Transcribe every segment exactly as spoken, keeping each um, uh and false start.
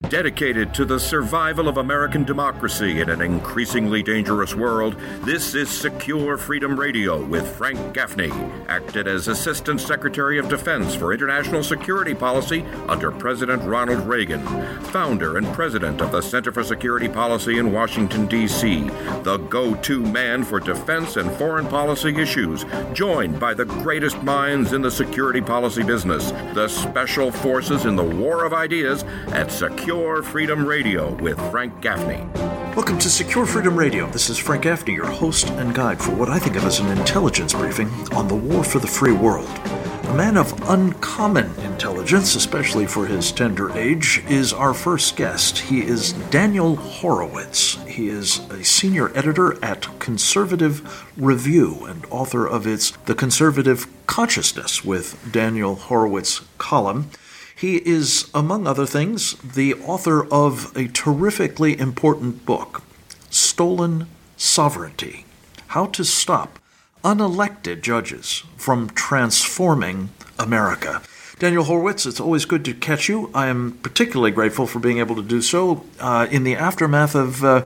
Dedicated to the survival of American democracy in an increasingly dangerous world, this is Secure Freedom Radio with Frank Gaffney, acted as Assistant Secretary of Defense for International Security Policy under President Ronald Reagan, founder and president of the Center for Security Policy in Washington, D C, the go-to man for defense and foreign policy issues, joined by the greatest minds in the security policy business, the special forces in the war of ideas at Secure Freedom Radio with Frank Gaffney. Welcome to Secure Freedom Radio. This is Frank Gaffney, your host and guide for what I think of as an intelligence briefing on the war for the free world. A man of uncommon intelligence, especially for his tender age, is our first guest. He is Daniel Horowitz. He is a senior editor at Conservative Review and author of its The Conservative Consciousness with Daniel Horowitz column. He is, among other things, the author of a terrifically important book, Stolen Sovereignty: How to Stop Unelected Judges from Transforming America. Daniel Horowitz, it's always good to catch you. I am particularly grateful for being able to do so uh, in the aftermath of, uh,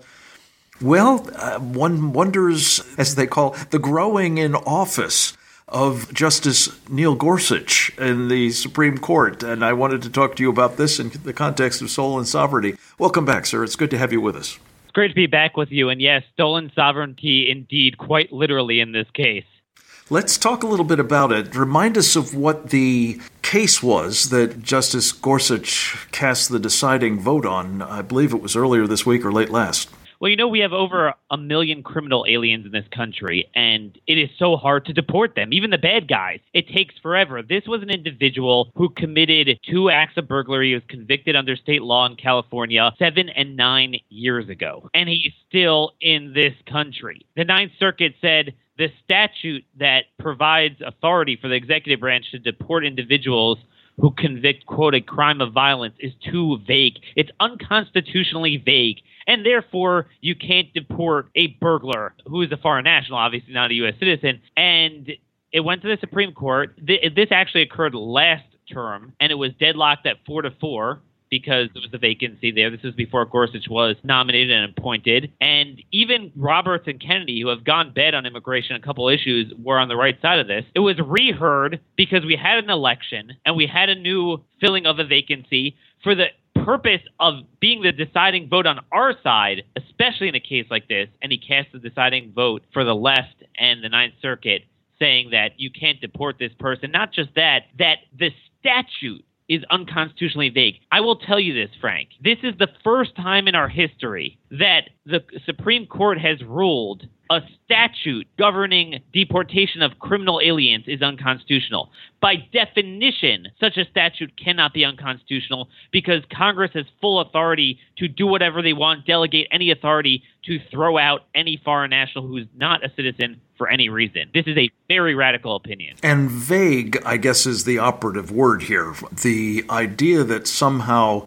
well, uh, one wonders, as they call, the growing in office of Justice Neil Gorsuch in the Supreme Court. And I wanted to talk to you about this in the context of stolen sovereignty. Welcome back, sir. It's good to have you with us. It's great to be back with you. And yes, stolen sovereignty indeed, quite literally in this case. Let's talk a little bit about it. Remind us of what the case was that Justice Gorsuch cast the deciding vote on. I believe it was earlier this week or late last. Well, you know, we have over a million criminal aliens in this country, and it is so hard to deport them, even the bad guys. It takes forever. This was an individual who committed two acts of burglary. He was convicted under state law in California seven and nine years ago, and he's still in this country. The Ninth Circuit said the statute that provides authority for the executive branch to deport individuals who convict, quote, a crime of violence is too vague. It's unconstitutionally vague. And therefore, you can't deport a burglar who is a foreign national, obviously not a U S citizen. And it went to the Supreme Court. This actually occurred last term, and it was deadlocked at four to four because there was a vacancy there. This was before Gorsuch was nominated and appointed. And even Roberts and Kennedy, who have gone bad on immigration, a couple issues, were on the right side of this. It was reheard because we had an election and we had a new filling of a vacancy for the purpose of being the deciding vote on our side, especially in a case like this. And he cast the deciding vote for the left and the Ninth Circuit, saying that you can't deport this person. Not just that, that the statute is unconstitutionally vague. I will tell you this, Frank. This is the first time in our history that the Supreme Court has ruled a statute governing deportation of criminal aliens is unconstitutional. By definition, such a statute cannot be unconstitutional because Congress has full authority to do whatever they want, delegate any authority to throw out any foreign national who's not a citizen for any reason. This is a very radical opinion. And vague, I guess, is the operative word here. The idea that somehow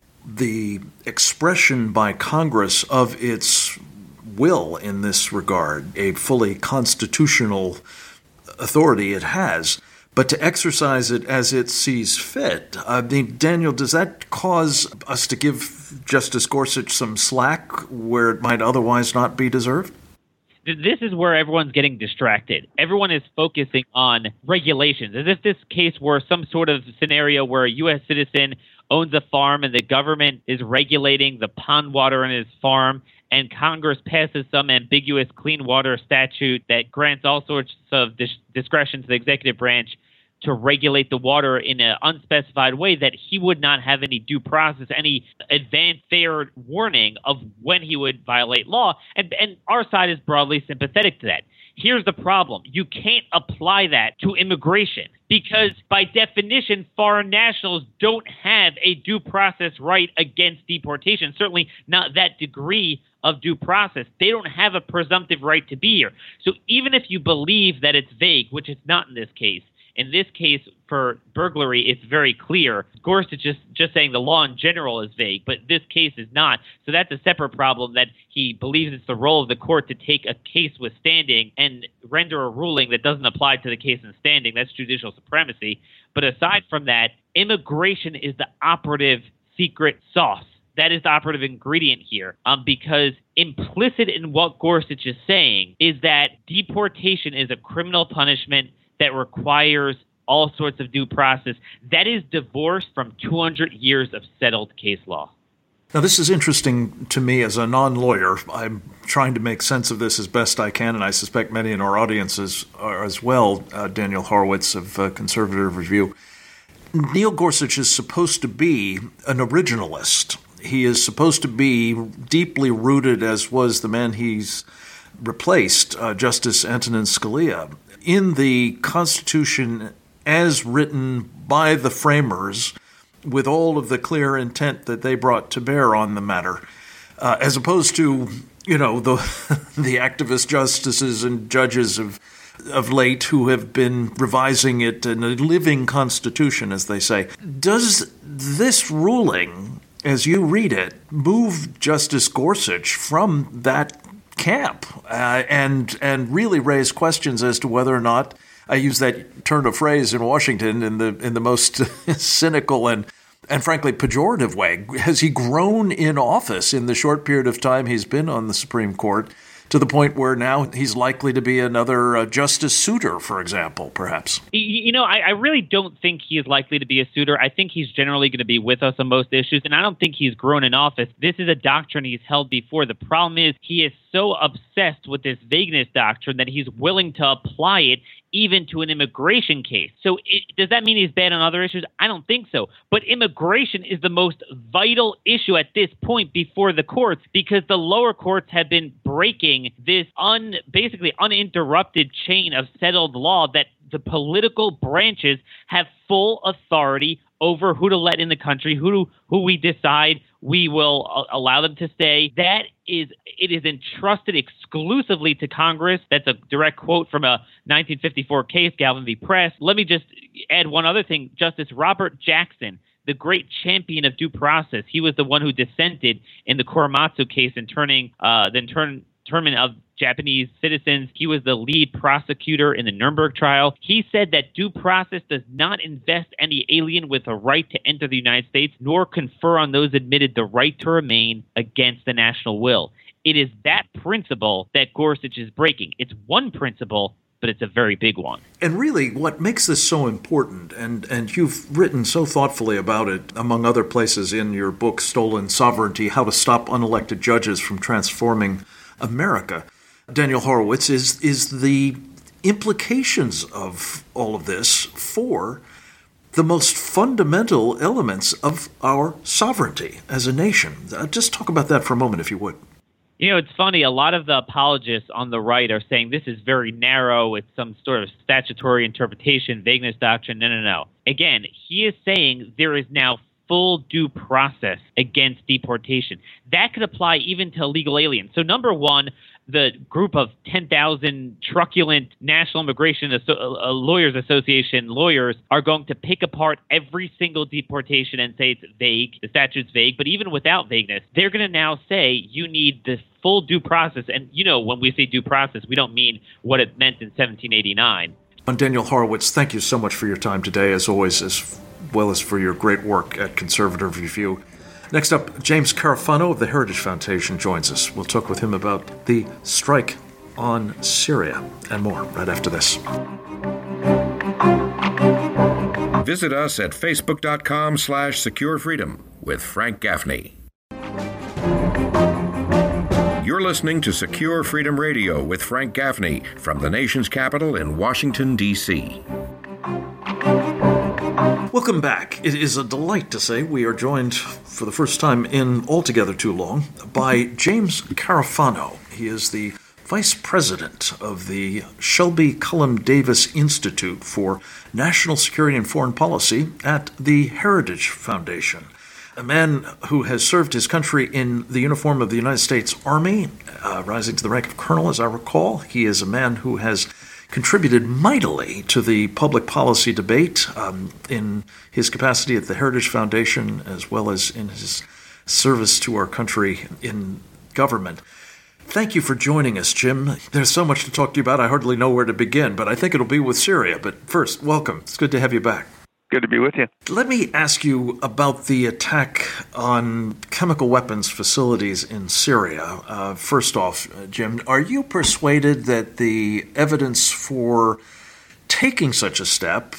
the expression by Congress of its will in this regard, a fully constitutional authority it has, but to exercise it as it sees fit. I mean, Daniel, does that cause us to give Justice Gorsuch some slack where it might otherwise not be deserved? This is where everyone's getting distracted. Everyone is focusing on regulations, as if this case were some sort of scenario where a U S citizen owns a farm and the government is regulating the pond water in his farm, and Congress passes some ambiguous clean water statute that grants all sorts of dis- discretion to the executive branch to regulate the water in an unspecified way, that he would not have any due process, any advance fair warning of when he would violate law. And, and our side is broadly sympathetic to that. Here's the problem. You can't apply that to immigration because, by definition, foreign nationals don't have a due process right against deportation, certainly not that degree of due process. They don't have a presumptive right to be here. So even if you believe that it's vague, which it's not in this case, in this case, for burglary, it's very clear. Gorsuch is just, just saying the law in general is vague, but this case is not. So that's a separate problem, that he believes it's the role of the court to take a case with standing and render a ruling that doesn't apply to the case in standing. That's judicial supremacy. But aside from that, immigration is the operative secret sauce That is the operative ingredient here, um, because implicit in what Gorsuch is saying is that deportation is a criminal punishment that requires all sorts of due process. That is divorced from two hundred years of settled case law. Now, this is interesting to me as a non-lawyer. I'm trying to make sense of this as best I can, and I suspect many in our audiences are as well, uh, Daniel Horowitz of uh, Conservative Review. Neil Gorsuch is supposed to be an originalist. He is supposed to be deeply rooted, as was the man he's replaced, uh, Justice Antonin Scalia, in the Constitution as written by the framers, with all of the clear intent that they brought to bear on the matter, uh, as opposed to, you know, the the activist justices and judges of of late who have been revising it in a living constitution, as they say. Does this ruling, as you read it, move Justice Gorsuch from that camp uh, and and really raise questions as to whether or not, I use that turn of phrase in Washington in the in the most cynical and and frankly pejorative way, has he grown in office in the short period of time he's been on the Supreme Court to the point where now he's likely to be another uh, Justice Souter, for example, perhaps? You know, I, I really don't think he is likely to be a Souter. I think he's generally going to be with us on most issues, and I don't think he's grown in office. This is a doctrine he's held before. The problem is he is so obsessed with this vagueness doctrine that he's willing to apply it even to an immigration case. So it, does that mean he's bad on other issues? I don't think so. But immigration is the most vital issue at this point before the courts, because the lower courts have been breaking this un, basically uninterrupted chain of settled law that the political branches have full authority over who to let in the country, who to, who we decide we will allow them to stay. That is, it is entrusted exclusively to Congress. That's a direct quote from a nineteen fifty-four case, Galvin v. Press. Let me just add one other thing. Justice Robert Jackson, the great champion of due process, he was the one who dissented in the Korematsu case and turning uh, the intern- internment of Japanese citizens. He was the lead prosecutor in the Nuremberg trial. He said that due process does not invest any alien with a right to enter the United States, nor confer on those admitted the right to remain against the national will. It is that principle that Gorsuch is breaking. It's one principle, but it's a very big one. And really, what makes this so important, and, and you've written so thoughtfully about it, among other places in your book, Stolen Sovereignty, How to Stop Unelected Judges from Transforming America, Daniel Horowitz, is is the implications of all of this for the most fundamental elements of our sovereignty as a nation. Uh, just talk about that for a moment, if you would. You know, it's funny. A lot of the apologists on the right are saying this is very narrow. It's some sort of statutory interpretation, vagueness doctrine. No, no, no. Again, he is saying there is now full due process against deportation. That could apply even to illegal aliens. So number one, the group of ten thousand truculent National Immigration Asso- uh, Lawyers Association lawyers are going to pick apart every single deportation and say it's vague, the statute's vague. But even without vagueness, they're going to now say you need the full due process. And, you know, when we say due process, we don't mean what it meant in seventeen eighty-nine. And Daniel Horowitz, thank you so much for your time today, as always, as well as for your great work at Conservative Review. Next up, James Carafano of the Heritage Foundation joins us. We'll talk with him about the strike on Syria and more right after this. Visit us at facebook.com slash Secure Freedom with Frank Gaffney. You're listening to Secure Freedom Radio with Frank Gaffney from the nation's capital in Washington, D C Welcome back. It is a delight to say we are joined for the first time in altogether too long by James Carafano. He is the Vice President of the Shelby Cullom Davis Institute for National Security and Foreign Policy at the Heritage Foundation. A man who has served his country in the uniform of the United States Army, uh, rising to the rank of colonel, as I recall. He is a man who has contributed mightily to the public policy debate um, in his capacity at the Heritage Foundation, as well as in his service to our country in government. Thank you for joining us, Jim. There's so much to talk to you about, I hardly know where to begin, but I think it'll be with Syria. But first, welcome. It's good to have you back. Good to be with you. Let me ask you about the attack on chemical weapons facilities in Syria. Uh, first off, uh, Jim, are you persuaded that the evidence for taking such a step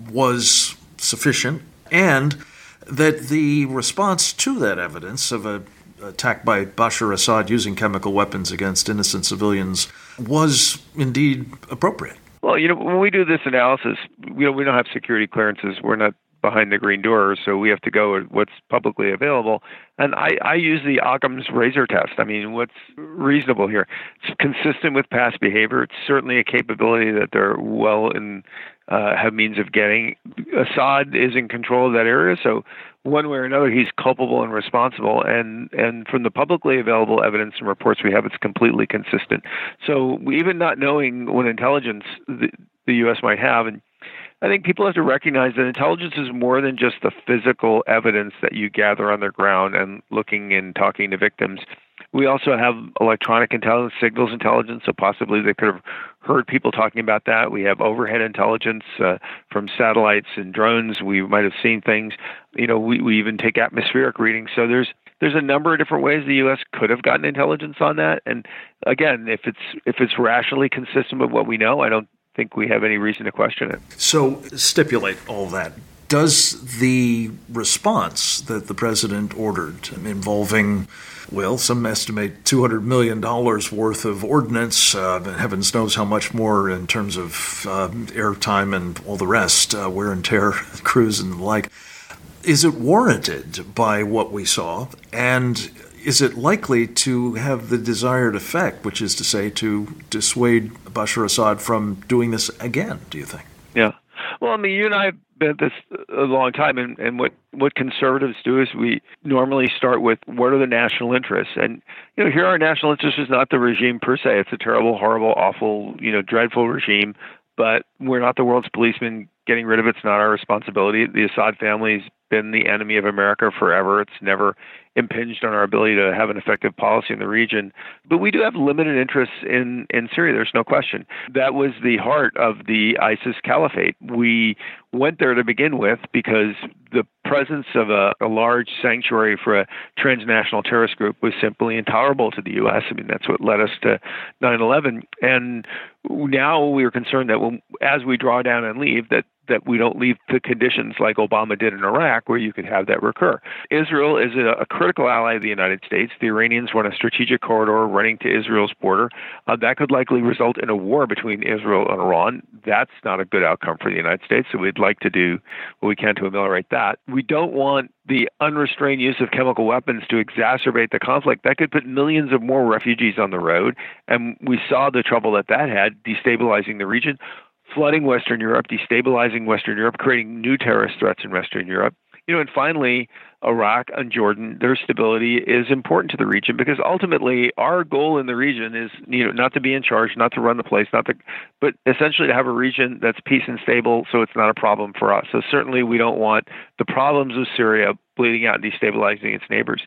was sufficient and that the response to that evidence of an attack by Bashar Assad using chemical weapons against innocent civilians was indeed appropriate? Well, you know, when we do this analysis, you know, we don't have security clearances. We're not behind the green door, so we have to go with what's publicly available. And I, I use the Occam's razor test. I mean, what's reasonable here? It's consistent with past behavior. It's certainly a capability that they're well in, uh, have means of getting. Assad is in control of that area, so one way or another, he's culpable and responsible. And, and from the publicly available evidence and reports we have, it's completely consistent. So even not knowing what intelligence the, the U S might have, and I think people have to recognize that intelligence is more than just the physical evidence that you gather on the ground and looking and talking to victims. We also have electronic intelligence, signals intelligence, so possibly they could have heard people talking about that. We have overhead intelligence uh, from satellites and drones. We might have seen things. You know, we, we even take atmospheric readings. So there's there's a number of different ways the U S could have gotten intelligence on that. And again, if it's if it's rationally consistent with what we know, I don't think we have any reason to question it. So stipulate all that. Does the response that the president ordered involving, well, some estimate two hundred million dollars worth of ordnance, uh, heavens knows how much more in terms of uh, airtime and all the rest, uh, wear and tear, crews and the like, is it warranted by what we saw? And is it likely to have the desired effect, which is to say to dissuade Bashar Assad from doing this again, do you think? Yeah. Well, I mean, you and I have been at this a long time, and, and what, what conservatives do is we normally start with what are the national interests. And, you know, here our national interest is not the regime per se. It's a terrible, horrible, awful, you know, dreadful regime, but we're not the world's policemen. Getting rid of it's not our responsibility. The Assad family's been the enemy of America forever. It's never impinged on our ability to have an effective policy in the region. But we do have limited interests in, in Syria, there's no question. That was the heart of the ISIS caliphate. We went there to begin with because the presence of a, a large sanctuary for a transnational terrorist group was simply intolerable to the U S. I mean, that's what led us to nine eleven. And now we are concerned that when, as we draw down and leave, that that we don't leave the conditions like Obama did in Iraq where you could have that recur. Israel is a, a critical ally of the United States. The Iranians run a strategic corridor running to Israel's border. Uh, that could likely result in a war between Israel and Iran. That's not a good outcome for the United States, so we'd like to do what we can to ameliorate that. We don't want the unrestrained use of chemical weapons to exacerbate the conflict. That could put millions of more refugees on the road, and we saw the trouble that that had, destabilizing the region, flooding Western Europe, destabilizing Western Europe, creating new terrorist threats in Western Europe. You know, and finally, Iraq and Jordan, their stability is important to the region because ultimately our goal in the region is, you know, not to be in charge, not to run the place, not to, but essentially to have a region that's peace and stable so it's not a problem for us. So certainly we don't want the problems of Syria bleeding out and destabilizing its neighbors.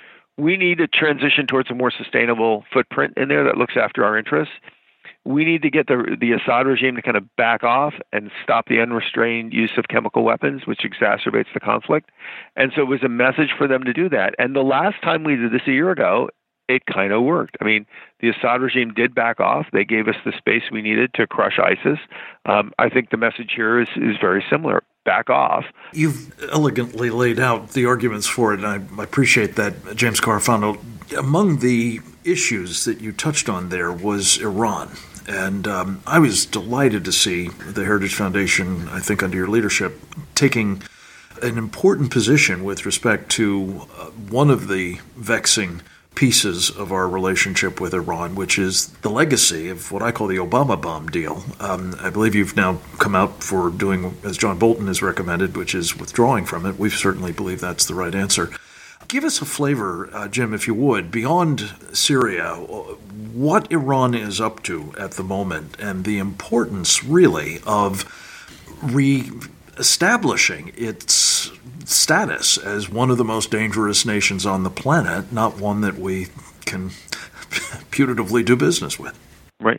We need to transition towards a more sustainable footprint in there that looks after our interests. We need to get the the Assad regime to kind of back off and stop the unrestrained use of chemical weapons, which exacerbates the conflict. And so it was a message for them to do that. And the last time we did this a year ago, it kind of worked. I mean, the Assad regime did back off. They gave us the space we needed to crush ISIS. Um, I think the message here is, is very similar. Back off. You've elegantly laid out the arguments for it, and I appreciate that, James Carafano. Among the issues that you touched on there was Iran. And um, I was delighted to see the Heritage Foundation, I think under your leadership, taking an important position with respect to uh, one of the vexing pieces of our relationship with Iran, which is the legacy of what I call the Obama bomb deal. Um, I believe you've now come out for doing, as John Bolton has recommended, which is withdrawing from it. We certainly believe that's the right answer. Give us a flavor, uh, Jim, if you would, beyond Syria, what Iran is up to at the moment and the importance, really, of re-establishing its status as one of the most dangerous nations on the planet, not one that we can putatively do business with. Right.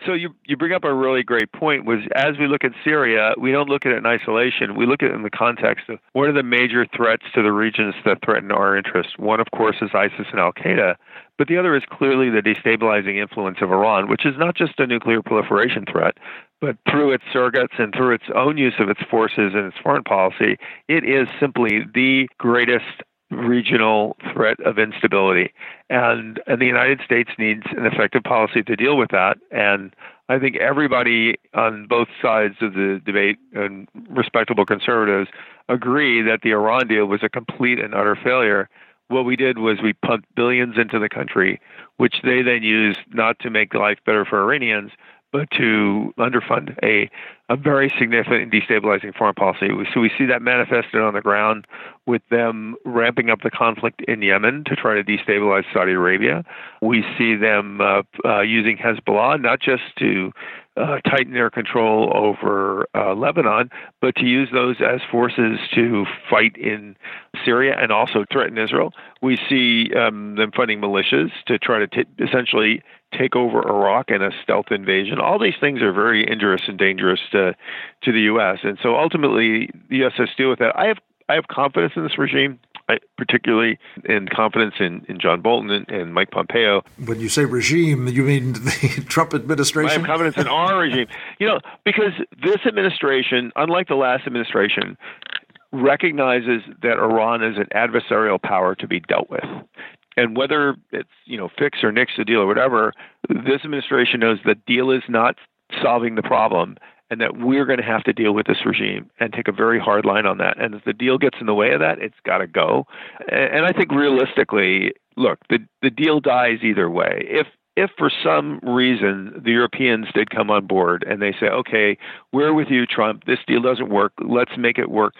So you you bring up a really great point, was as we look at Syria, we don't look at it in isolation. We look at it in the context of what are the major threats to the regions that threaten our interests. One, of course, is ISIS and Al-Qaeda, but the other is clearly the destabilizing influence of Iran, which is not just a nuclear proliferation threat, but through its surrogates and through its own use of its forces and its foreign policy, it is simply the greatest regional threat of instability. And, and the United States needs an effective policy to deal with that. And I think everybody on both sides of the debate, and respectable conservatives, agree that the Iran deal was a complete and utter failure. What we did was we pumped billions into the country, which they then used not to make life better for Iranians, but to underfund a, a very significant destabilizing foreign policy. So we see that manifested on the ground with them ramping up the conflict in Yemen to try to destabilize Saudi Arabia. We see them uh, uh, using Hezbollah not just to uh, tighten their control over uh, Lebanon, but to use those as forces to fight in Syria and also threaten Israel. We see um, them funding militias to try to t- essentially take over Iraq in a stealth invasion. All these things are very injurious and dangerous to to the U S. And so ultimately, the U S has to deal with that. I have I have confidence in this regime, I, particularly in confidence in, in John Bolton and, and Mike Pompeo. When you say regime, you mean the Trump administration? I have confidence in our regime. You know, because this administration, unlike the last administration, recognizes that Iran is an adversarial power to be dealt with. And whether it's, you know, fix or nix the deal or whatever, this administration knows that deal is not solving the problem and that we're going to have to deal with this regime and take a very hard line on that. And if the deal gets in the way of that, it's got to go. And I think realistically, look, the, the deal dies either way. If If for some reason the Europeans did come on board and they say, okay, we're with you, Trump, this deal doesn't work, let's make it work,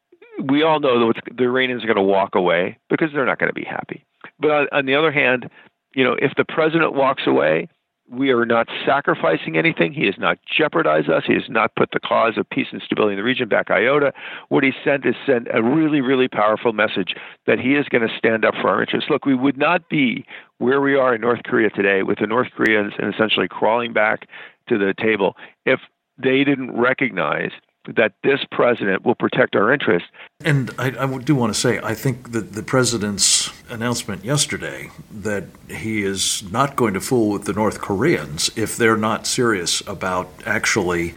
we all know that the Iranians are going to walk away because they're not going to be happy. But on, on the other hand, you know, if the president walks away, we are not sacrificing anything. He has not jeopardized us. He has not put the cause of peace and stability in the region back iota. What he sent is sent a really, really powerful message that he is going to stand up for our interests. Look, we would not be where we are in North Korea today with the North Koreans and essentially crawling back to the table if they didn't recognize that this president will protect our interests. And I, I do want to say, I think that the president's announcement yesterday that he is not going to fool with the North Koreans if they're not serious about actually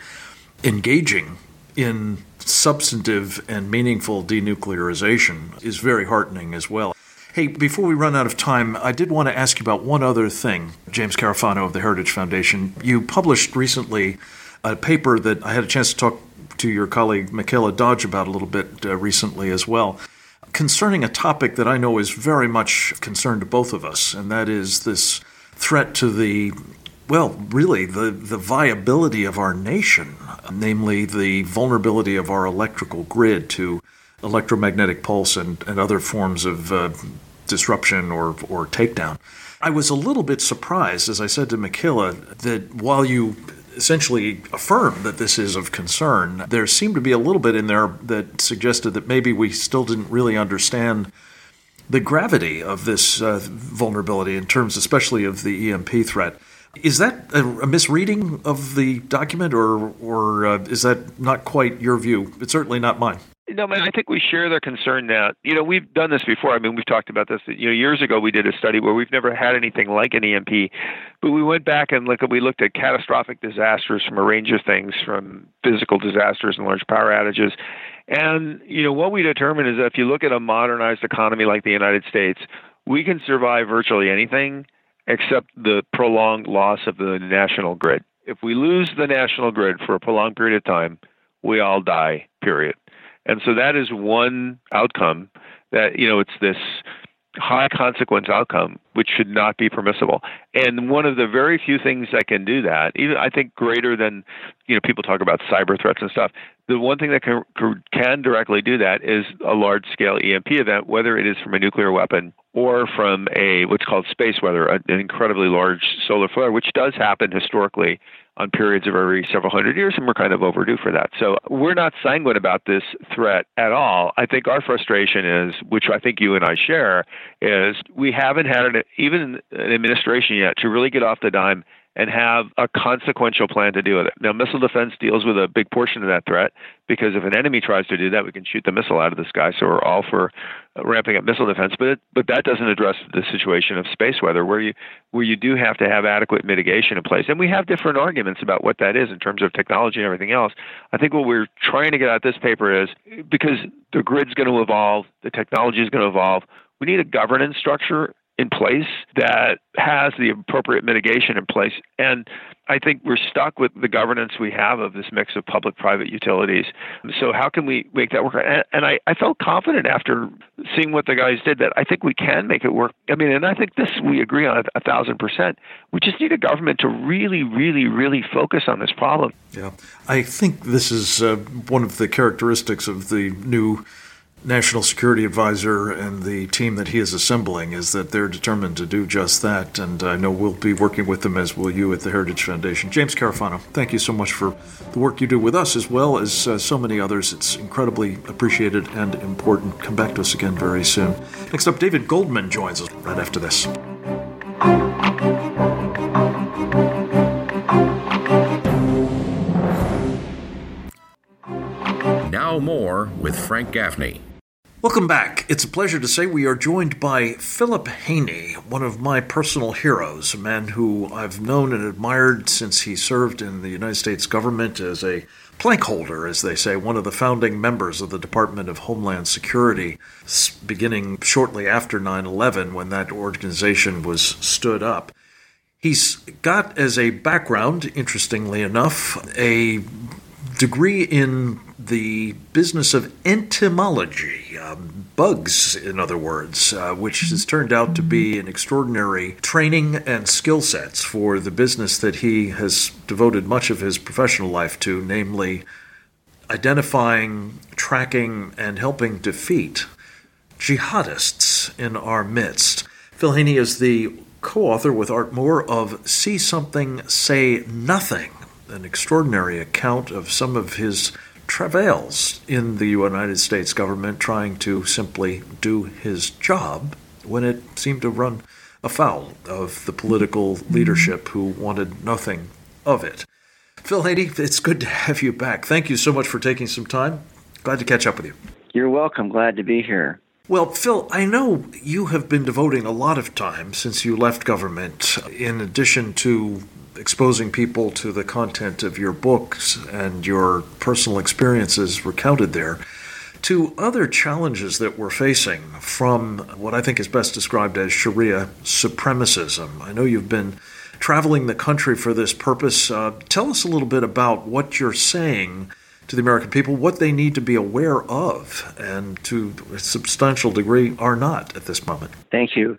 engaging in substantive and meaningful denuclearization is very heartening as well. Hey, before we run out of time, I did want to ask you about one other thing. James Carafano of the Heritage Foundation, you published recently a paper that I had a chance to talk to your colleague Michaela Dodge about a little bit uh, recently as well, concerning a topic that I know is very much concern to both of us, and that is this threat to the, well, really, the, the viability of our nation, namely the vulnerability of our electrical grid to electromagnetic pulse and, and other forms of uh, disruption or, or takedown. I was a little bit surprised, as I said to Michaela, that while you essentially affirm that this is of concern, there seemed to be a little bit in there that suggested that maybe we still didn't really understand the gravity of this uh, vulnerability in terms especially of the E M P threat. Is that a, a misreading of the document, or, or uh, is that not quite your view? It's certainly not mine. No, man, I think we share the concern that, you know, we've done this before. I mean, we've talked about this. You know, years ago, we did a study where we've never had anything like an E M P, but we went back and look at, we looked at catastrophic disasters from a range of things, from physical disasters and large power outages. And, you know, what we determined is that if you look at a modernized economy like the United States, we can survive virtually anything except the prolonged loss of the national grid. If we lose the national grid for a prolonged period of time, we all die, period. And so that is one outcome that, you know, it's this high consequence outcome, which should not be permissible. And one of the very few things that can do that, even I think greater than, you know, people talk about cyber threats and stuff, the one thing that can, can directly do that is a large scale E M P event, whether it is from a nuclear weapon or from a what's called space weather, an incredibly large solar flare, which does happen historically on periods of every several hundred years, and we're kind of overdue for that. So we're not sanguine about this threat at all. I think our frustration is, which I think you and I share, is we haven't had an, even an administration yet to really get off the dime and have a consequential plan to deal with it. Now, missile defense deals with a big portion of that threat, because if an enemy tries to do that, we can shoot the missile out of the sky. So we're all for ramping up missile defense, but it, but that doesn't address the situation of space weather, where you where you do have to have adequate mitigation in place. And we have different arguments about what that is in terms of technology and everything else. I think what we're trying to get out of this paper is, because the grid's going to evolve, the technology is going to evolve, we need a governance structure in place that has the appropriate mitigation in place. And I think we're stuck with the governance we have of this mix of public-private utilities. So how can we make that work? And, and I, I felt confident after seeing what the guys did that I think we can make it work. I mean, and I think this we agree on a, a thousand percent. We just need a government to really, really, really focus on this problem. Yeah, I think this is uh, one of the characteristics of the new National Security Advisor and the team that he is assembling, is that they're determined to do just that. And I know we'll be working with them, as will you at the Heritage Foundation. James Carafano, thank you so much for the work you do with us, as well as uh, so many others. It's incredibly appreciated and important. Come back to us again very soon. Next up, David Goldman joins us right after this. Now more with Frank Gaffney. Welcome back. It's a pleasure to say we are joined by Philip Haney, one of my personal heroes, a man who I've known and admired since he served in the United States government as a plank holder, as they say, one of the founding members of the Department of Homeland Security, beginning shortly after nine eleven, when that organization was stood up. He's got as a background, interestingly enough, a degree in the business of entomology, um, bugs, in other words, uh, which has turned out to be an extraordinary training and skill sets for the business that he has devoted much of his professional life to, namely identifying, tracking, and helping defeat jihadists in our midst. Phil Haney is the co-author with Art Moore of See Something, Say Nothing, an extraordinary account of some of his travails in the United States government trying to simply do his job when it seemed to run afoul of the political leadership who wanted nothing of it. Phil Haney, it's good to have you back. Thank you so much for taking some time. Glad to catch up with you. You're welcome. Glad to be here. Well, Phil, I know you have been devoting a lot of time since you left government, in addition to exposing people to the content of your books and your personal experiences recounted there, to other challenges that we're facing from what I think is best described as Sharia supremacism. I know you've been traveling the country for this purpose. Uh, tell us a little bit about what you're saying to the American people, what they need to be aware of, and to a substantial degree are not at this moment. Thank you.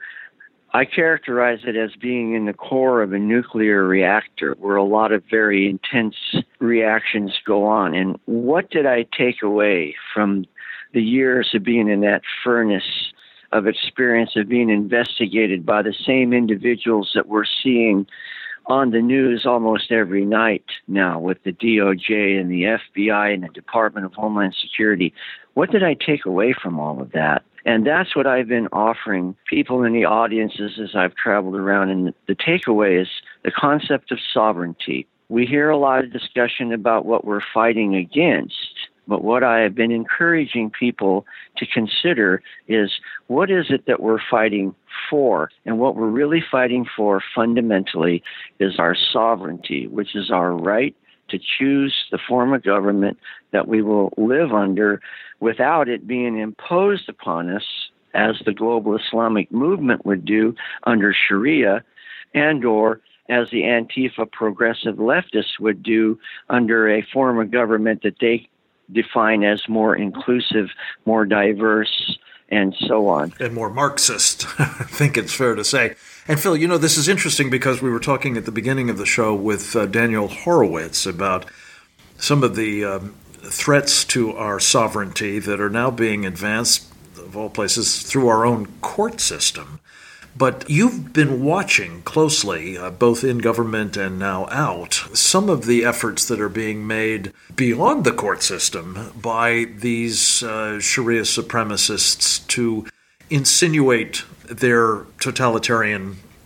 I characterize it as being in the core of a nuclear reactor where a lot of very intense reactions go on. And what did I take away from the years of being in that furnace of experience of being investigated by the same individuals that we're seeing on the news almost every night now with the D O J and the F B I and the Department of Homeland Security? What did I take away from all of that? And that's what I've been offering people in the audiences as I've traveled around. And the takeaway is the concept of sovereignty. We hear a lot of discussion about what we're fighting against, but what I have been encouraging people to consider is what is it that we're fighting for? And what we're really fighting for fundamentally is our sovereignty, which is our right to choose the form of government that we will live under without it being imposed upon us, as the global Islamic movement would do under Sharia, and or as the Antifa progressive leftists would do under a form of government that they define as more inclusive, more diverse, and so on. And more Marxist, I think it's fair to say. And Phil, you know, this is interesting because we were talking at the beginning of the show with uh, Daniel Horowitz about some of the um, threats to our sovereignty that are now being advanced, of all places, through our own court system. But you've been watching closely, uh, both in government and now out, some of the efforts that are being made beyond the court system by these uh, Sharia supremacists to insinuate their totalitarian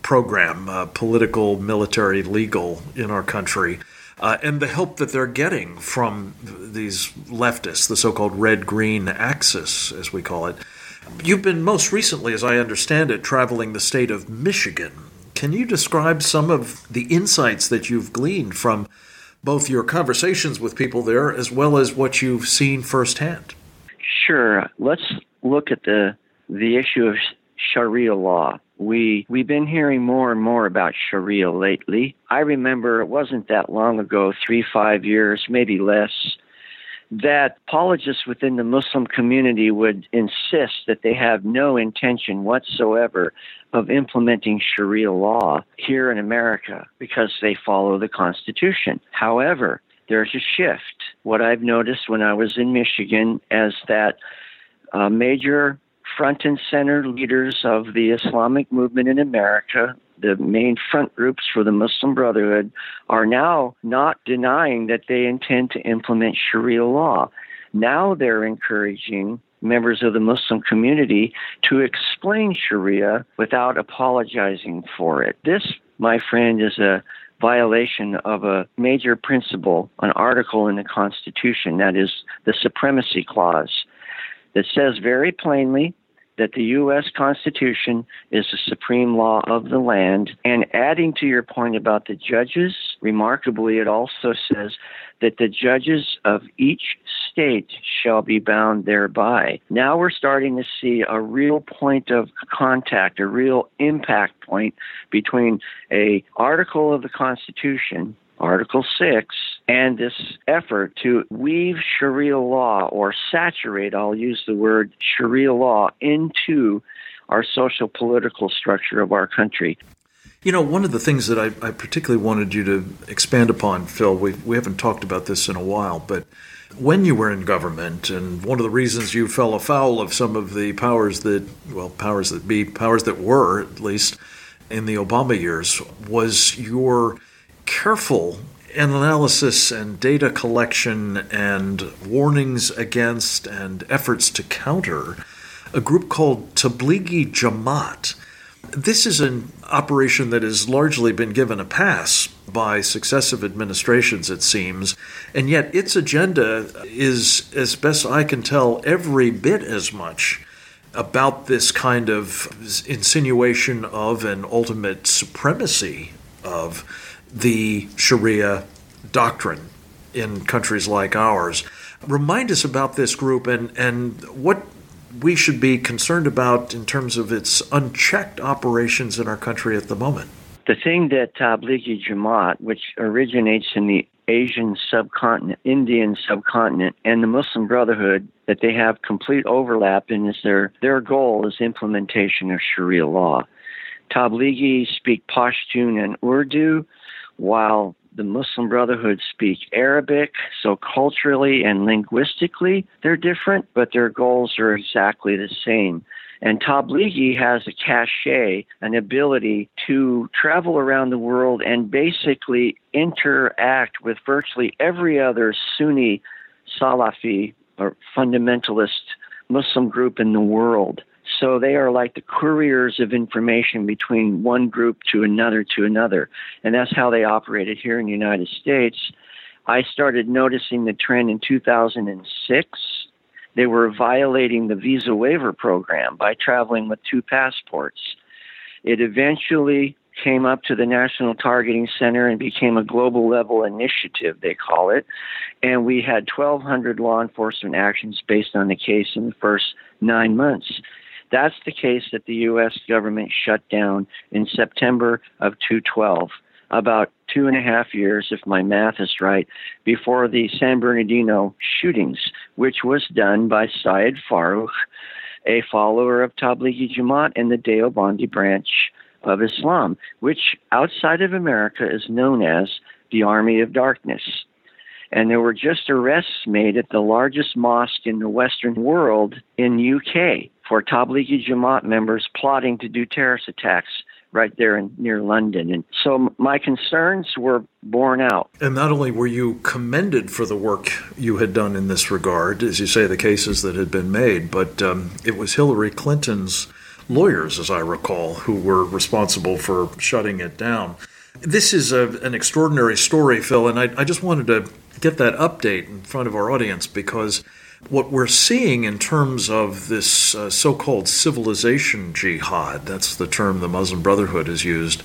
program, uh, political, military, legal, in our country, uh, and the help that they're getting from these leftists, the so-called red-green axis, as we call it. You've been most recently, as I understand it, traveling the state of Michigan. Can you describe some of the insights that you've gleaned from both your conversations with people there as well as what you've seen firsthand? Sure. Let's look at the the issue of Sharia law. We, we've been hearing more and more about Sharia lately. I remember it wasn't that long ago, three, five years, maybe less, that apologists within the Muslim community would insist that they have no intention whatsoever of implementing Sharia law here in America because they follow the Constitution. However, there's a shift. What I've noticed when I was in Michigan is that uh, major front and center leaders of the Islamic movement in America, the main front groups for the Muslim Brotherhood, are now not denying that they intend to implement Sharia law. Now they're encouraging members of the Muslim community to explain Sharia without apologizing for it. This, my friend, is a violation of a major principle, an article in the Constitution, that is the Supremacy Clause, that says very plainly that the U S Constitution is the supreme law of the land. And adding to your point about the judges, remarkably, it also says that the judges of each state shall be bound thereby. Now we're starting to see a real point of contact, a real impact point between a article of the Constitution, Article six, and this effort to weave Sharia law or saturate, I'll use the word Sharia law, into our social political structure of our country. You know, one of the things that I, I particularly wanted you to expand upon, Phil, we we haven't talked about this in a while, but when you were in government, and one of the reasons you fell afoul of some of the powers that, well, powers that be, powers that were, at least, in the Obama years, was your careful analysis and data collection and warnings against and efforts to counter a group called Tablighi Jamaat. This is an operation that has largely been given a pass by successive administrations, it seems, and yet its agenda is, as best I can tell, every bit as much about this kind of insinuation of an ultimate supremacy of the Sharia doctrine in countries like ours. Remind us about this group and, and what we should be concerned about in terms of its unchecked operations in our country at the moment. The thing that Tablighi Jamaat, which originates in the Asian subcontinent, Indian subcontinent, and the Muslim Brotherhood, that they have complete overlap in is their, their goal is implementation of Sharia law. Tablighi speak Pashtun and Urdu, while the Muslim Brotherhood speak Arabic, so culturally and linguistically they're different, but their goals are exactly the same. And Tablighi has a cachet, an ability to travel around the world and basically interact with virtually every other Sunni, Salafi, or fundamentalist Muslim group in the world. So they are like the couriers of information between one group to another to another. And that's how they operated here in the United States. I started noticing the trend in two thousand six. They were violating the visa waiver program by traveling with two passports. It eventually came up to the National Targeting Center and became a global level initiative, they call it. And we had twelve hundred law enforcement actions based on the case in the first nine months. That's the case that the U S government shut down in September of two thousand twelve, about two and a half years, if my math is right, before the San Bernardino shootings, which was done by Syed Farouk, a follower of Tablighi Jamaat and the Deobandi branch of Islam, which outside of America is known as the Army of Darkness. And there were just arrests made at the largest mosque in the Western world in U K for Tablighi Jamaat members plotting to do terrorist attacks right there in, near London. And so my concerns were borne out. And not only were you commended for the work you had done in this regard, as you say, the cases that had been made, but um, it was Hillary Clinton's lawyers, as I recall, who were responsible for shutting it down. This is a, an extraordinary story, Phil, and I, I just wanted to get that update in front of our audience because what we're seeing in terms of this uh, so-called civilization jihad, that's the term the Muslim Brotherhood has used,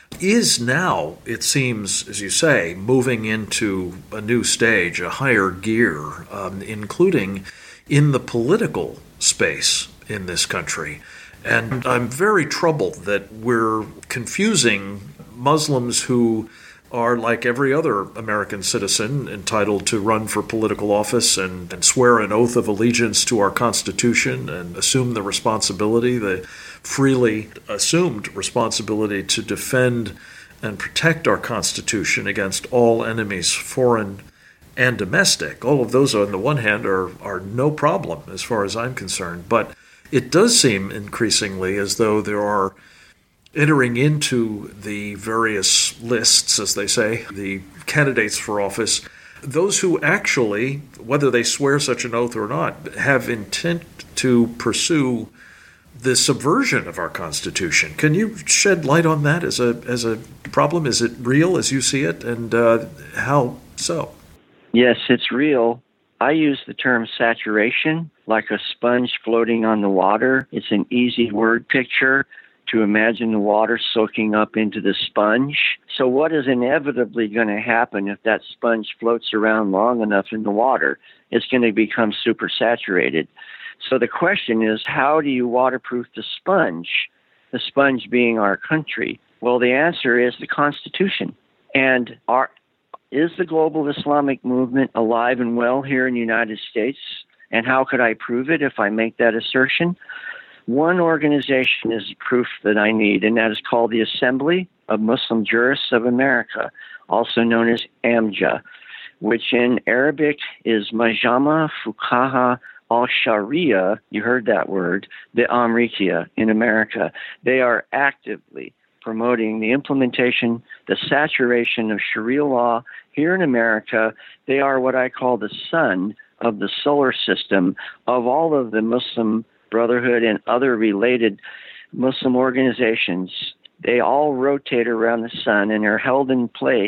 is now, it seems, as you say, moving into a new stage, a higher gear, um, including in the political space in this country. And I'm very troubled that we're confusing Muslims who are, like every other American citizen, entitled to run for political office and, and swear an oath of allegiance to our Constitution and assume the responsibility, the freely assumed responsibility to defend and protect our Constitution against all enemies, foreign and domestic. All of those, on the one hand, are, are no problem as far as I'm concerned. But it does seem increasingly as though there are, entering into the various lists, as they say, the candidates for office, those who actually, whether they swear such an oath or not, have intent to pursue the subversion of our Constitution. Can you shed light on that as a as a problem? Is it real as you see it, and uh, how so? Yes, it's real. I use the term saturation, like a sponge floating on the water. It's an easy word picture to imagine the water soaking up into the sponge. So what is inevitably going to happen if that sponge floats around long enough in the water? It's going to become supersaturated. So the question is, how do you waterproof the sponge? The sponge being our country. Well, the answer is the Constitution. And our, is the global Islamic movement alive and well here in the United States? And how could I prove it if I make that assertion? One organization is proof that I need, and that is called the Assembly of Muslim Jurists of America, also known as AMJA, which in Arabic is Majama Fuqaha al-Sharia, you heard that word, the Amrikia in America. They are actively promoting the implementation, the saturation of Sharia law here in America. They are what I call the sun of the solar system of all of the Muslim Brotherhood and other related Muslim organizations. They all rotate around the sun and are held in place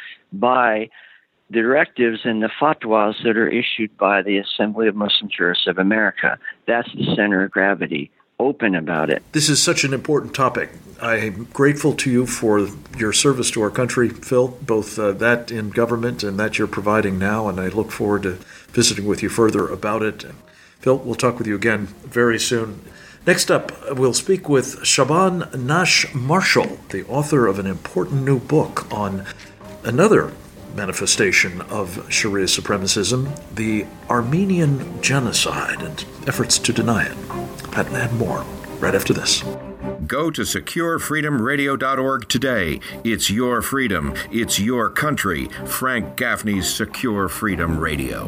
by the directives and the fatwas that are issued by the Assembly of Muslim Jurists of America. That's the center of gravity. Open about it. This is such an important topic. I'm grateful to you for your service to our country, Phil, both uh, that in government and that you're providing now, and I look forward to visiting with you further about it. Phil, we'll talk with you again very soon. Next up, we'll speak with Shaban Nash Marshall, the author of an important new book on another manifestation of Sharia supremacism, the Armenian genocide and efforts to deny it. That and more right after this. Go to secure freedom radio dot org today. It's your freedom. It's your country. Frank Gaffney's Secure Freedom Radio.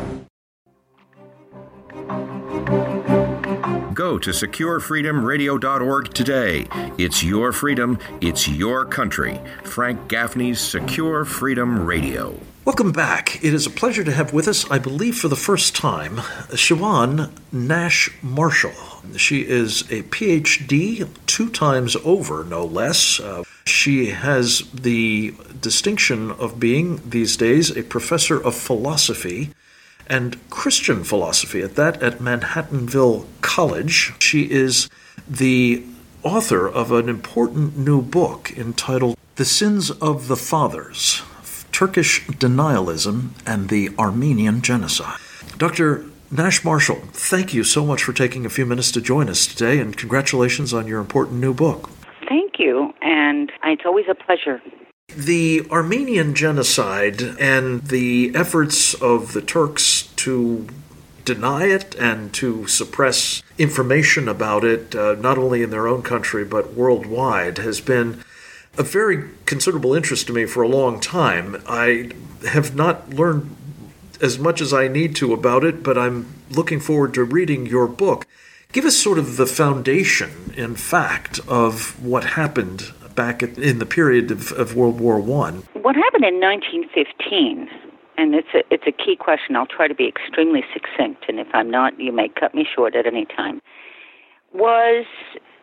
Go to secure freedom radio dot org today. It's your freedom. It's your country. Frank Gaffney's Secure Freedom Radio. Welcome back. It is a pleasure to have with us, I believe for the first time, Shaban Nash Marshall. She is a P H D two times over, no less. Uh, she has the distinction of being, these days, a professor of philosophy and Christian philosophy at that at Manhattanville College. She is the author of an important new book entitled The Sins of the Fathers, Turkish Denialism and the Armenian Genocide. Doctor Nash Marshall, thank you so much for taking a few minutes to join us today, and congratulations on your important new book. Thank you, and it's always a pleasure. The Armenian Genocide and the efforts of the Turks to deny it and to suppress information about it, uh, not only in their own country but worldwide, has been a very considerable interest to me for a long time. I have not learned as much as I need to about it, but I'm looking forward to reading your book. Give us sort of the foundation, in fact, of what happened back in the period of, of World War One. What happened in nineteen fifteen, and it's a, it's a key question. I'll try to be extremely succinct, and if I'm not, you may cut me short at any time, was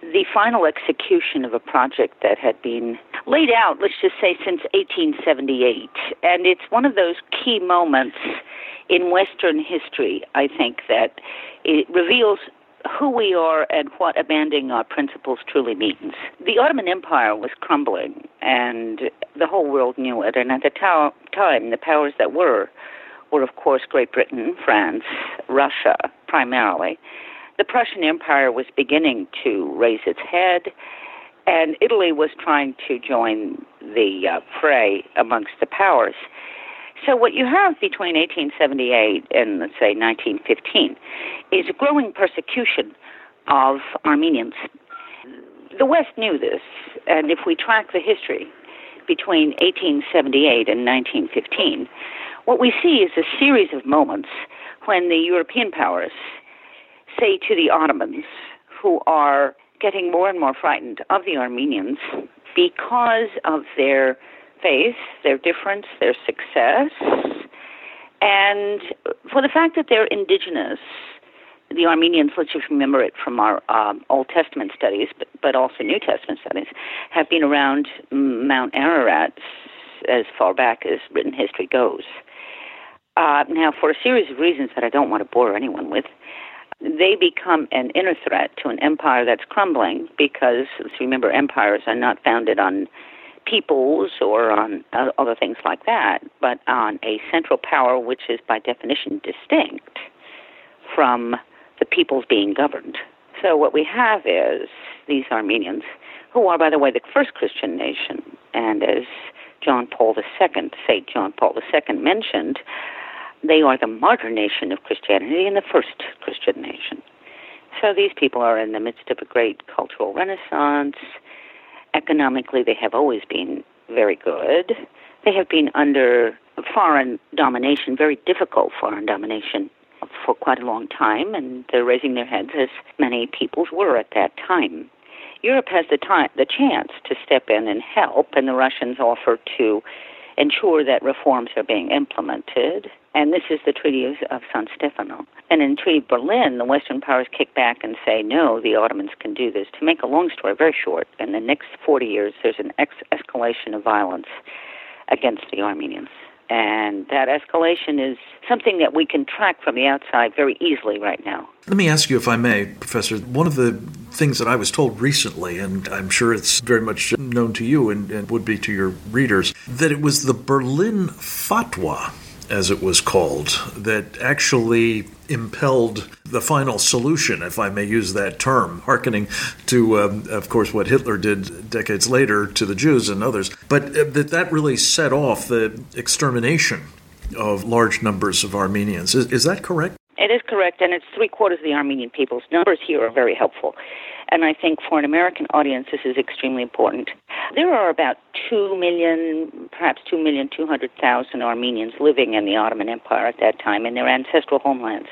the final execution of a project that had been laid out, let's just say, since eighteen seventy-eight. And it's one of those key moments in Western history, I think, that it reveals who we are and what abandoning our principles truly means. The Ottoman Empire was crumbling, and the whole world knew it. And at the ta- time, the powers that were were, of course, Great Britain, France, Russia, primarily. The Prussian Empire was beginning to raise its head, and Italy was trying to join the uh, fray amongst the powers. So what you have between eighteen seventy-eight and, let's say, nineteen fifteen is a growing persecution of Armenians. The West knew this, and if we track the history between eighteen seventy-eight and nineteen fifteen, what we see is a series of moments when the European powers say to the Ottomans, who are getting more and more frightened of the Armenians because of their faith, their difference, their success, and for the fact that they're indigenous. The Armenians, let's just remember it from our um, Old Testament studies, but, but also New Testament studies, have been around Mount Ararat as far back as written history goes. Uh, now, for a series of reasons that I don't want to bore anyone with, they become an inner threat to an empire that's crumbling because, let's remember, empires are not founded on peoples or on uh, other things like that, but on a central power which is by definition distinct from the peoples being governed. So what we have is these Armenians, who are, by the way, the first Christian nation, and as John Paul the Second, Saint John Paul the Second mentioned, they are the martyr nation of Christianity and the first Christian nation. So these people are in the midst of a great cultural renaissance. Economically, they have always been very good. They have been under foreign domination, very difficult foreign domination, for quite a long time, and they're raising their heads as many peoples were at that time. Europe has the time, the chance to step in and help, and the Russians offer to ensure that reforms are being implemented. And this is the Treaty of, of San Stefano. And in Treaty of Berlin, the Western powers kick back and say, no, the Ottomans can do this. To make a long story very short, in the next forty years, there's an ex- escalation of violence against the Armenians. And that escalation is something that we can track from the outside very easily right now. Let me ask you, if I may, Professor, one of the things that I was told recently, and I'm sure it's very much known to you and, and would be to your readers, that it was the Berlin Fatwa, as it was called, that actually impelled the final solution, if I may use that term, hearkening to, um, of course, what Hitler did decades later to the Jews and others, but that that really set off the extermination of large numbers of Armenians. Is, is that correct? It is correct, and it's three-quarters of the Armenian peoples. Numbers here are very helpful, and I think for an American audience, this is extremely important. There are about two million, perhaps two million two hundred thousand Armenians living in the Ottoman Empire at that time in their ancestral homelands.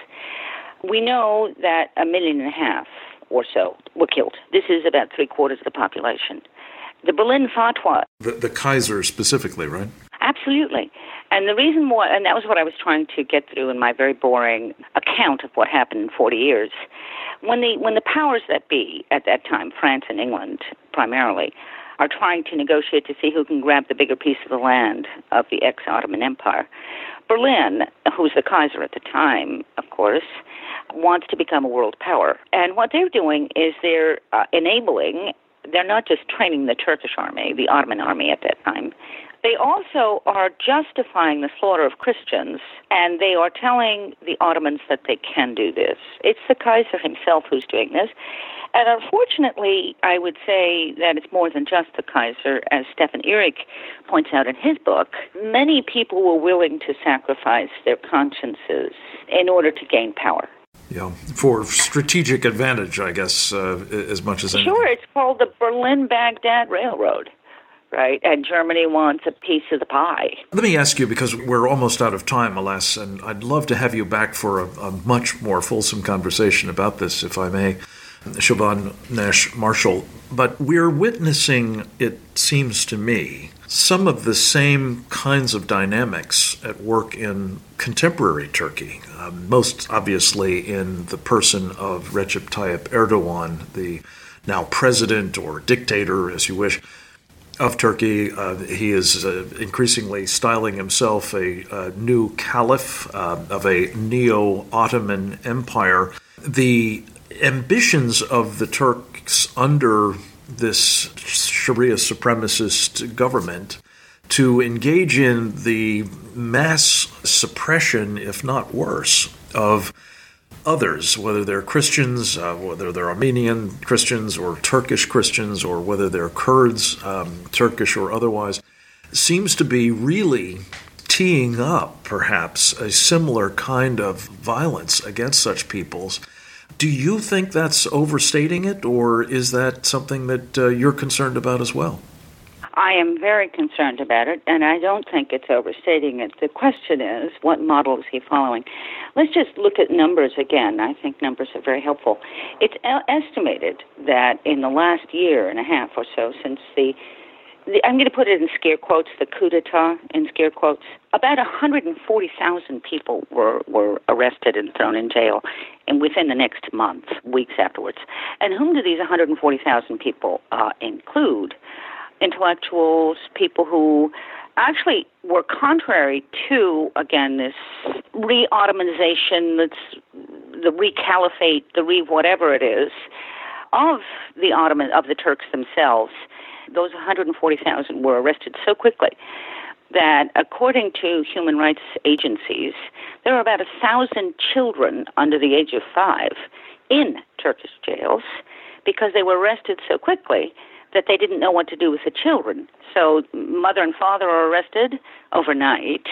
We know that a million and a half or so were killed. This is about three-quarters of the population. The Berlin Fatwa... The, the Kaiser specifically, right? Absolutely. And the reason why, and that was what I was trying to get through in my very boring account of what happened in forty years. When the when the powers that be at that time, France and England primarily, are trying to negotiate to see who can grab the bigger piece of the land of the ex-Ottoman Empire, Berlin, who's the Kaiser at the time, of course, wants to become a world power. And what they're doing is they're uh, enabling, they're not just training the Turkish army, the Ottoman army at that time, they also are justifying the slaughter of Christians, and they are telling the Ottomans that they can do this. It's the Kaiser himself who's doing this. And unfortunately, I would say that it's more than just the Kaiser. As Stefan Erik points out in his book, many people were willing to sacrifice their consciences in order to gain power. Yeah, for strategic advantage, I guess, uh, as much as anything. Sure, it's called the Berlin-Baghdad Railroad. Right, and Germany wants a piece of the pie. Let me ask you, because we're almost out of time, alas, and I'd love to have you back for a, a much more fulsome conversation about this, if I may, Siobhan Nash Marshall. But we're witnessing, it seems to me, some of the same kinds of dynamics at work in contemporary Turkey, um, most obviously in the person of Recep Tayyip Erdogan, the now president or dictator, as you wish, of Turkey. Uh, he is uh, increasingly styling himself a, a new caliph uh, of a neo-Ottoman empire. The ambitions of the Turks under this Sharia supremacist government to engage in the mass suppression, if not worse, of others, whether they're Christians, uh, whether they're Armenian Christians or Turkish Christians, or whether they're Kurds, um, Turkish or otherwise, seems to be really teeing up, perhaps, a similar kind of violence against such peoples. Do you think that's overstating it, or is that something that uh, you're concerned about as well? I am very concerned about it, and I don't think it's overstating it. The question is, what model is he following? Let's just look at numbers again. I think numbers are very helpful. It's estimated that in the last year and a half or so, since the, the I'm going to put it in scare quotes, the coup d'etat in scare quotes, about one hundred forty thousand people were, were arrested and thrown in jail and within the next month, weeks afterwards. And whom do these one hundred forty thousand people uh, include? Intellectuals, people who actually were contrary to, again, this re-Ottomanization, that's the re-caliphate, the re-whatever it is, of the Ottoman, of the Turks themselves. Those one hundred forty thousand were arrested so quickly that, according to human rights agencies, there are about a thousand children under the age of five in Turkish jails because they were arrested so quickly that they didn't know what to do with the children. So mother and father are arrested overnight,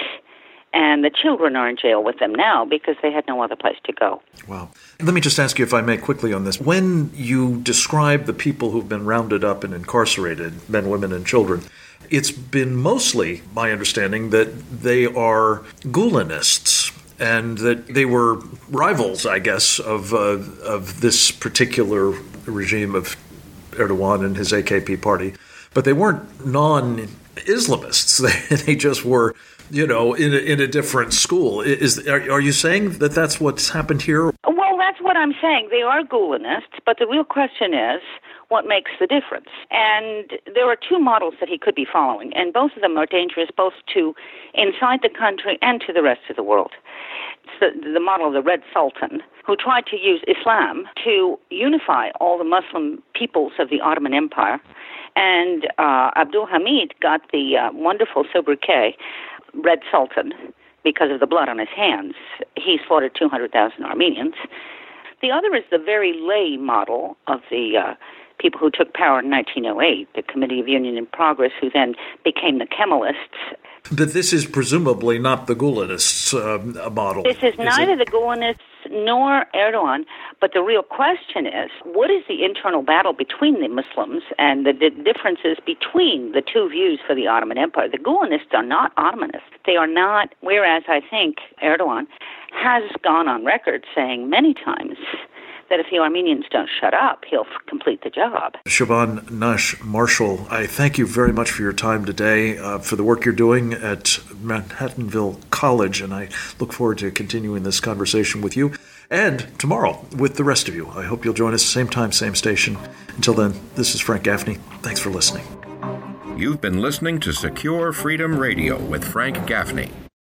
and the children are in jail with them now because they had no other place to go. Wow. Let me just ask you, if I may, quickly on this. When you describe the people who've been rounded up and incarcerated, men, women, and children, it's been mostly, my understanding, that they are Gulenists, and that they were rivals, I guess, of uh, of this particular regime of Erdogan and his A K P party, but they weren't non-Islamists. They, they just were, you know, in a, in a different school. Is are, are you saying that that's what's happened here? Well, that's what I'm saying. They are Gulenists, but the real question is, what makes the difference? And there are two models that he could be following, and both of them are dangerous, both to inside the country and to the rest of the world. It's the, the model of the Red Sultan, who tried to use Islam to unify all the Muslim peoples of the Ottoman Empire. And uh, Abdul Hamid got the uh, wonderful sobriquet, Red Sultan, because of the blood on his hands. He slaughtered two hundred thousand Armenians. The other is the very lay model of the uh, people who took power in nineteen oh eight, the Committee of Union and Progress, who then became the Kemalists. But this is presumably not the Gulenists' uh, model. This is, is neither it? the Gulenists nor Erdogan, but the real question is, what is the internal battle between the Muslims and the d- differences between the two views for the Ottoman Empire? The Gulenists are not Ottomanists. They are not, whereas I think Erdogan has gone on record saying many times that if the Armenians don't shut up, he'll f- complete the job. Siobhan Nash Marshall, I thank you very much for your time today, uh, for the work you're doing at Manhattanville College, and I look forward to continuing this conversation with you and tomorrow with the rest of you. I hope you'll join us same time, same station. Until then, this is Frank Gaffney. Thanks for listening. You've been listening to Secure Freedom Radio with Frank Gaffney.